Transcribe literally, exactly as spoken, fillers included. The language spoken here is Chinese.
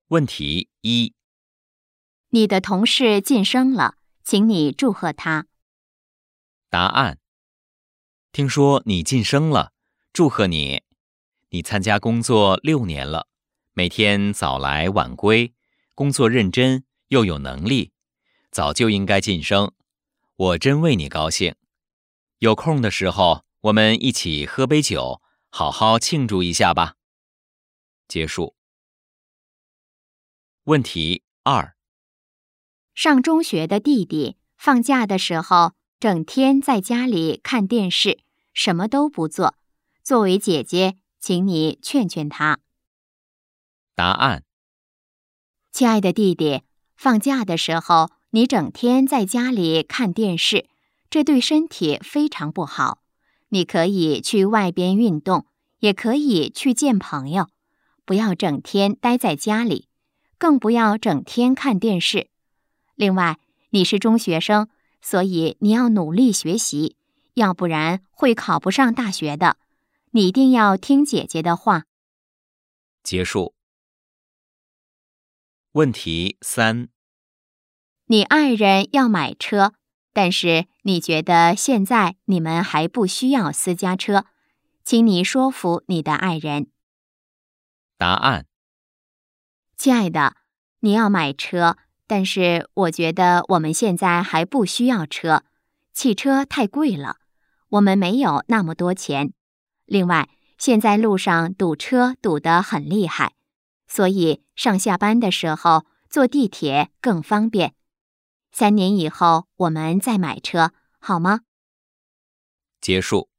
问题一： 你的同事晋升了，请你祝贺他。 答案：听说你晋升了，祝贺你。你参加工作六年了，每天早来晚归，工作认真又有能力，早就应该晋升。我真为你高兴。有空的时候，我们一起喝杯酒，好好庆祝一下吧。结束。问题二： 上中学的弟弟放假的时候，整天在家里看电视，什么都不做。作为姐姐，请你劝劝他。 答案： 亲爱的弟弟，放假的时候，你整天在家里看电视，这对身体非常不好。你可以去外边运动，也可以去见朋友，不要整天待在家里，更不要整天看电视。另外，你是中学生，所以你要努力学习，要不然会考不上大学的。你一定要听姐姐的话。 结束。问题三： 你爱人要买车，但是你觉得现在你们还不需要私家车，请你说服你的爱人。 答案： 亲爱的，你要买车，但是我觉得我们现在还不需要车，汽车太贵了，我们没有那么多钱。另外，现在路上堵车堵得很厉害，所以上下班的时候坐地铁更方便。三年以后我们再买车，好吗？ 结束。